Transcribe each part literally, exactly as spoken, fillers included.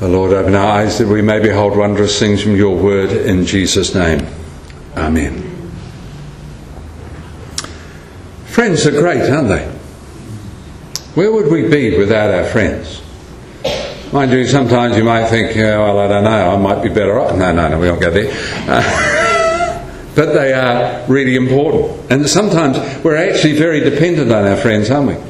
The Lord open our eyes that we may behold wondrous things from your word in Jesus' name. Amen. Friends are great, aren't they? Where would we be without our friends? Mind you, sometimes you might think, oh, well, I don't know, I might be better off. No, no, no, we won't go there. Uh, but they are really important. And sometimes we're actually very dependent on our friends, aren't we?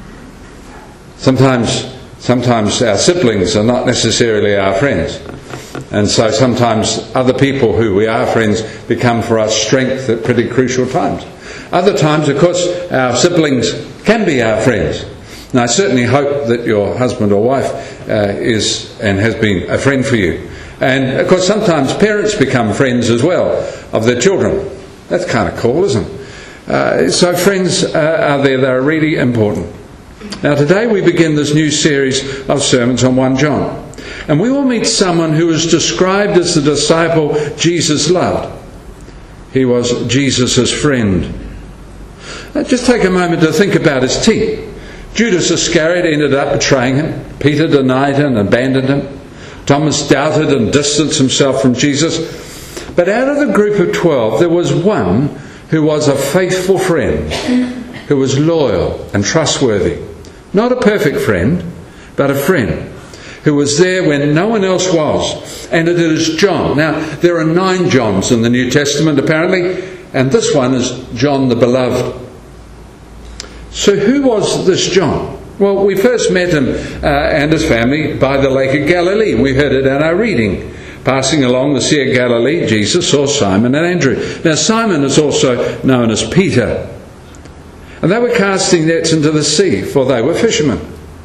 Sometimes, sometimes our siblings are not necessarily our friends. And so sometimes other people who we are friends become for us strength at pretty crucial times. Other times, of course, our siblings can be our friends. And I certainly hope that your husband or wife uh, is and has been a friend for you. And of course sometimes parents become friends as well of their children. That's kind of cool, isn't it? Uh, so friends uh, are there, they're really important. Now today we begin this new series of sermons on First John. And we will meet someone who is described as the disciple Jesus loved. He was Jesus' friend. Now just take a moment to think about his team. Judas Iscariot ended up betraying him. Peter denied him and abandoned him. Thomas doubted and distanced himself from Jesus. But out of the group of twelve, there was one who was a faithful friend, who was loyal and trustworthy. Not a perfect friend, but a friend who was there when no one else was. And it is John. Now, there are nine Johns in the New Testament, apparently, and this one is John the Beloved. So who was this John? Well, we first met him uh, and his family by the Lake of Galilee. We heard it in our reading. Passing along the Sea of Galilee, Jesus saw Simon and Andrew. Now Simon is also known as Peter. And they were casting nets into the sea, for they were fishermen.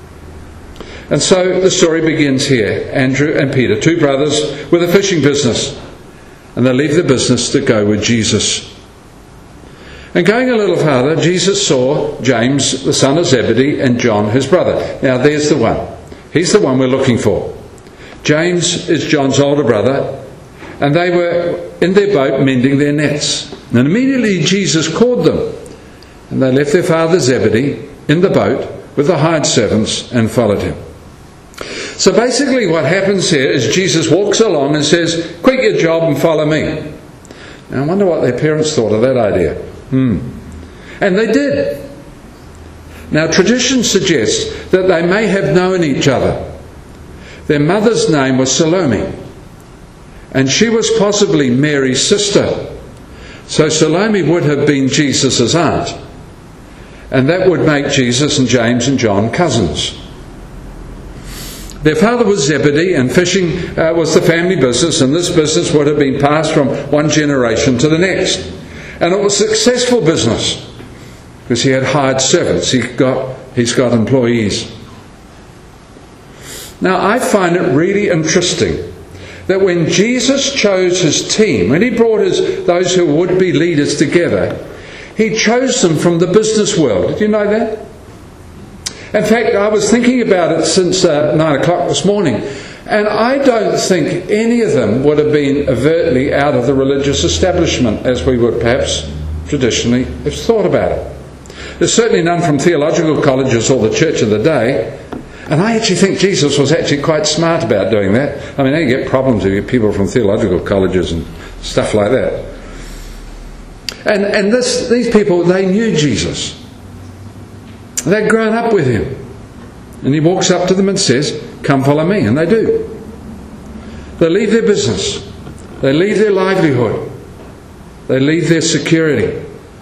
And so the story begins here. Andrew and Peter, two brothers with a fishing business. And they leave the business to go with Jesus. And going a little farther, Jesus saw James, the son of Zebedee, and John, his brother. Now there's the one. He's the one we're looking for. James is John's older brother, and they were in their boat mending their nets. And immediately Jesus called them, and they left their father Zebedee in the boat with the hired servants and followed him. So basically what happens here is Jesus walks along and says, quit your job and follow me. Now I wonder what their parents thought of that idea. Hmm. And they did. Now tradition suggests that they may have known each other. Their mother's name was Salome, and she was possibly Mary's sister. So Salome would have been Jesus' aunt, and that would make Jesus and James and John cousins. Their father was Zebedee, and fishing uh, was the family business, and this business would have been passed from one generation to the next. And it was a successful business because he had hired servants. He got, he's got employees. Now I find it really interesting that when Jesus chose his team, when he brought his, those who would be leaders together, he chose them from the business world. Did you know that? In fact, I was thinking about it since uh, nine o'clock this morning, and I don't think any of them would have been overtly out of the religious establishment as we would perhaps traditionally have thought about it. There's certainly none from theological colleges or the church of the day, and I actually think Jesus was actually quite smart about doing that. I mean, you get problems if you get people from theological colleges and stuff like that. And and this these people, they knew Jesus. They'd grown up with him. And he walks up to them and says, come follow me. And they do. They leave their business. They leave their livelihood. They leave their security.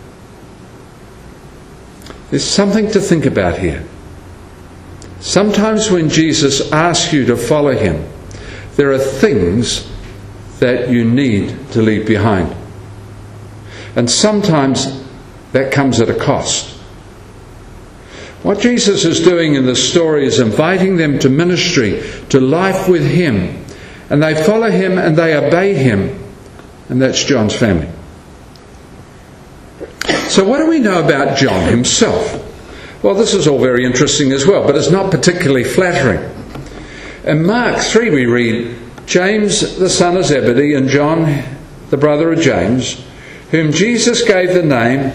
There's something to think about here. Sometimes when Jesus asks you to follow him, there are things that you need to leave behind. And sometimes that comes at a cost. What Jesus is doing in this story is inviting them to ministry, to life with him. And they follow him and they obey him. And that's John's family. So what do we know about John himself? Well, this is all very interesting as well, but it's not particularly flattering. In Mark three we read, James the son of Zebedee and John the brother of James, whom Jesus gave the name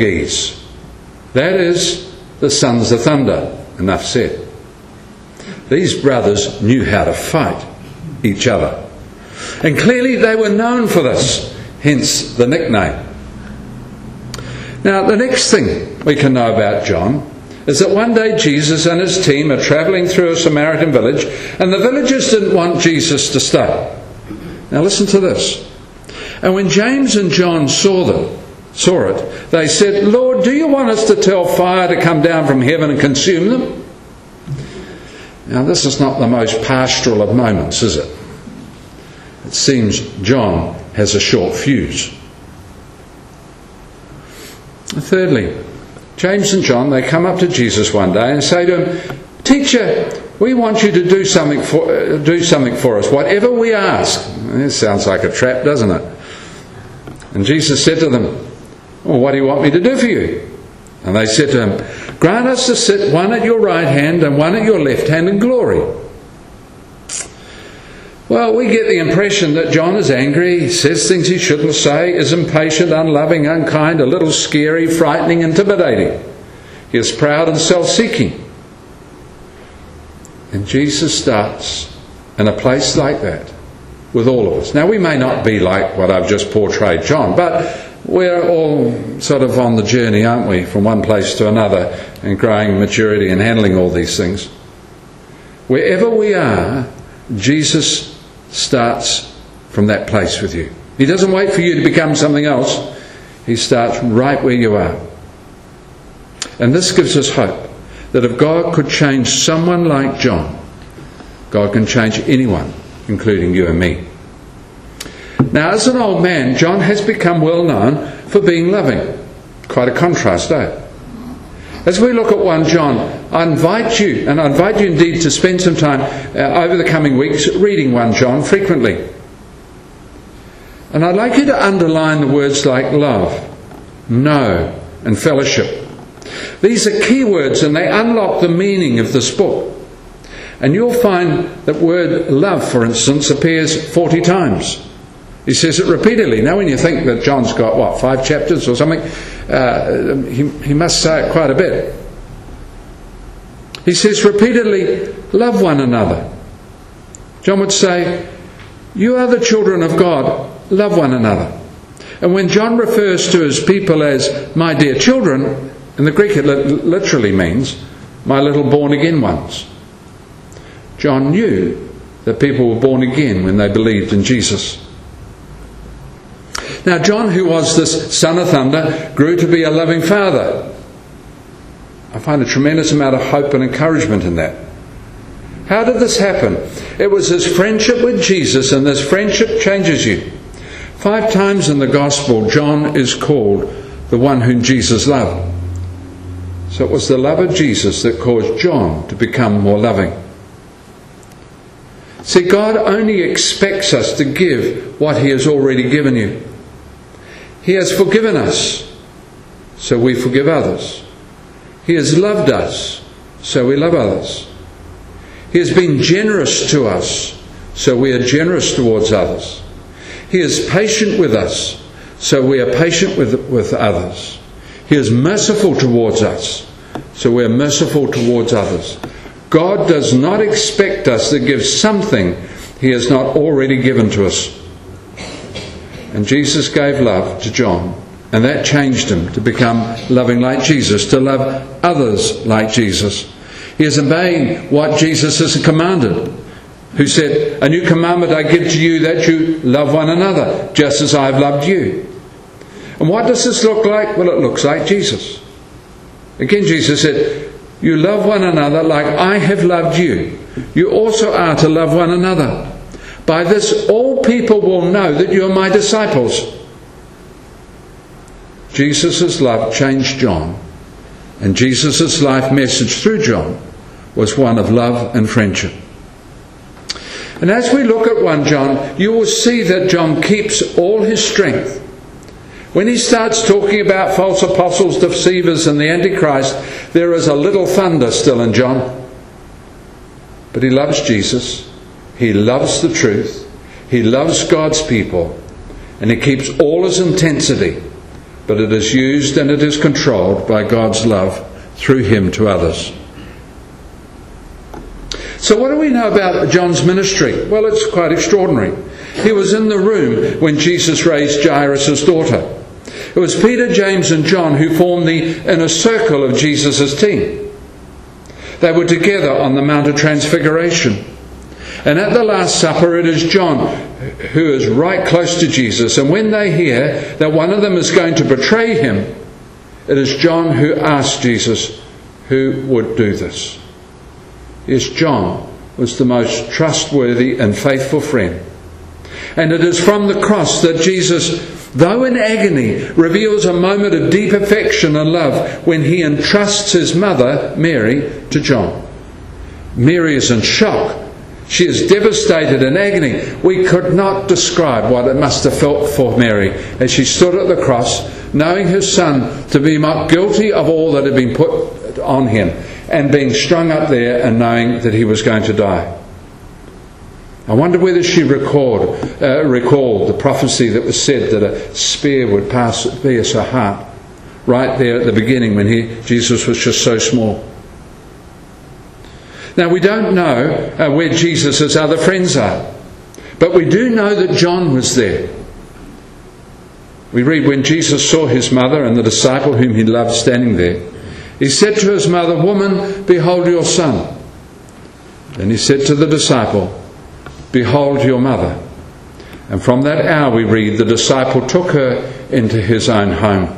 Boanerges. That is, the sons of thunder. Enough said. these brothers knew how to fight each other. And clearly they were known for this, hence the nickname. Now, the next thing we can know about John is that one day Jesus and his team are travelling through a Samaritan village, and the villagers didn't want Jesus to stay. Now listen to this. And when James and John saw them, saw it, they said, "Lord, do you want us to tell fire to come down from heaven and consume them?" Now this is not the most pastoral of moments, is it? It seems John has a short fuse. Thirdly, James and John, they come up to Jesus one day and say to him, "Teacher, we want you to do something for uh, do something for us, whatever we ask." This sounds like a trap, doesn't it? And Jesus said to them, "Well, what do you want me to do for you?" And they said to him, "Grant us to sit one at your right hand and one at your left hand in glory." Well, we get the impression that John is angry, says things he shouldn't say, is impatient, unloving, unkind, a little scary, frightening, intimidating. He is proud and self-seeking. And Jesus starts in a place like that with all of us. Now, we may not be like what I've just portrayed John, but we're all sort of on the journey, aren't we, from one place to another and growing maturity and handling all these things. Wherever we are, Jesus starts from that place with you. He doesn't wait for you to become something else. He starts right where you are. And this gives us hope that if God could change someone like John, God can change anyone, including you and me. Now, as an old man, John has become well known for being loving. Quite a contrast, eh? As we look at First John, I invite you, and I invite you indeed to spend some time uh, over the coming weeks reading First John frequently. And I'd like you to underline the words like love, know, and fellowship. These are key words, and they unlock the meaning of this book. And you'll find that word love, for instance, appears forty times. He says it repeatedly. Now when you think that John's got, what, five chapters or something, uh, he, he must say it quite a bit. He says repeatedly, love one another. John would say, you are the children of God, love one another. And when John refers to his people as my dear children, in the Greek it literally means my little born again ones. John knew that people were born again when they believed in Jesus. Now John, who was this son of thunder, grew to be a loving father. I find a tremendous amount of hope and encouragement in that. How did this happen? It was his friendship with Jesus, and this friendship changes you. Five times in the Gospel, John is called the one whom Jesus loved. So it was the love of Jesus that caused John to become more loving. See, God only expects us to give what He has already given you. He has forgiven us, so we forgive others. He has loved us, so we love others. He has been generous to us, so we are generous towards others. He is patient with us, so we are patient with, with others. He is merciful towards us, so we are merciful towards others. God does not expect us to give something He has not already given to us. And Jesus gave love to John, and that changed him to become loving like Jesus, to love others like Jesus. He is obeying what Jesus has commanded, who said, a new commandment I give to you, that you love one another, just as I have loved you. And what does this look like? Well, it looks like Jesus. Again, Jesus said, you love one another like I have loved you. You also are to love one another. By this all people will know that you are my disciples. Jesus' love changed John, and Jesus' life message through John was one of love and friendship. And as we look at First John, you will see that John keeps all his strength. When he starts talking about false apostles, deceivers and the Antichrist, there is a little thunder still in John. But he loves Jesus. He loves the truth. He loves God's people. And he keeps all his intensity. But it is used and it is controlled by God's love through him to others. So what do we know about John's ministry? Well, it's quite extraordinary. He was in the room when Jesus raised Jairus' daughter. It was Peter, James and John who formed the inner circle of Jesus' team. They were together on the Mount of Transfiguration. And at the Last Supper, it is John who is right close to Jesus. And when they hear that one of them is going to betray him, it is John who asks Jesus who would do this. Yes, John was the most trustworthy and faithful friend. And it is from the cross that Jesus, though in agony, reveals a moment of deep affection and love when he entrusts his mother, Mary, to John. Mary is in shock. She is devastated in agony. We could not describe what it must have felt for Mary as she stood at the cross, knowing her son to be guilty of all that had been put on him, and being strung up there and knowing that he was going to die. I wonder whether she recalled, uh, recalled the prophecy that was said that a spear would pass, pierce her heart right there at the beginning when he, Jesus was just so small. Now, we don't know uh, where Jesus' other friends are, but we do know that John was there. We read when Jesus saw his mother and the disciple whom he loved standing there, he said to his mother, "Woman, behold your son." Then he said to the disciple, "Behold your mother." And from that hour, we read, the disciple took her into his own home.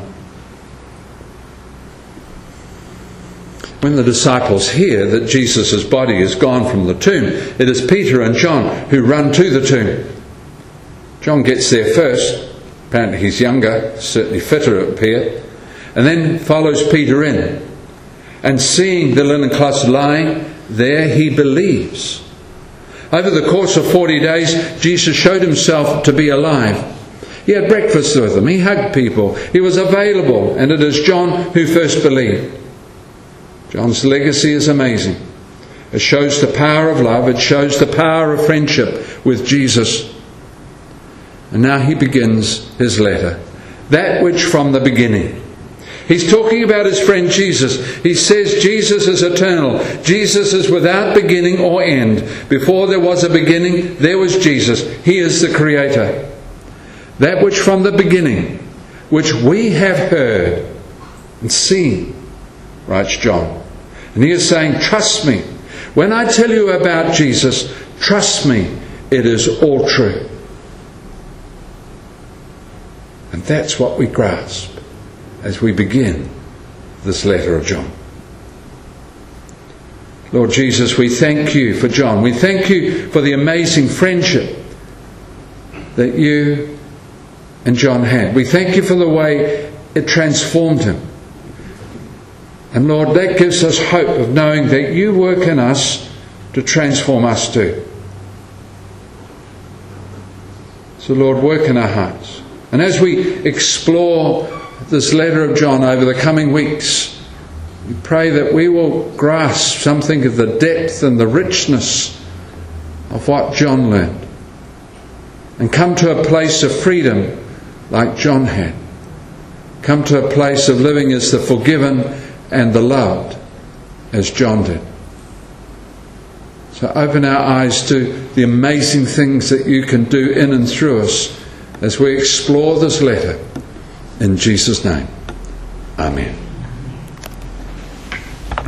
When the disciples hear that Jesus' body is gone from the tomb, it is Peter and John who run to the tomb. John gets there first. Apparently he's younger, certainly fitter it appeared, and then follows Peter in. And seeing the linen cloths lying there, he believes. Over the course of forty days, Jesus showed himself to be alive. He had breakfast with them. He hugged people. He was available. And it is John who first believed. John's legacy is amazing. It shows the power of love. It shows the power of friendship with Jesus. And now he begins his letter. That which from the beginning. He's talking about his friend Jesus. He says Jesus is eternal. Jesus is without beginning or end. Before there was a beginning, there was Jesus. He is the Creator. That which from the beginning, which we have heard and seen, writes John. And he is saying, trust me. When I tell you about Jesus, trust me, it is all true. And that's what we grasp as we begin this letter of John. Lord Jesus, we thank you for John. We thank you for the amazing friendship that you and John had. We thank you for the way it transformed him. And Lord, that gives us hope of knowing that you work in us to transform us too. So Lord, work in our hearts. And as we explore this letter of John over the coming weeks, we pray that we will grasp something of the depth and the richness of what John learned, and come to a place of freedom like John had. Come to a place of living as the forgiven and the loved as John did. So open our eyes to the amazing things that you can do in and through us as we explore this letter. In Jesus' name, Amen.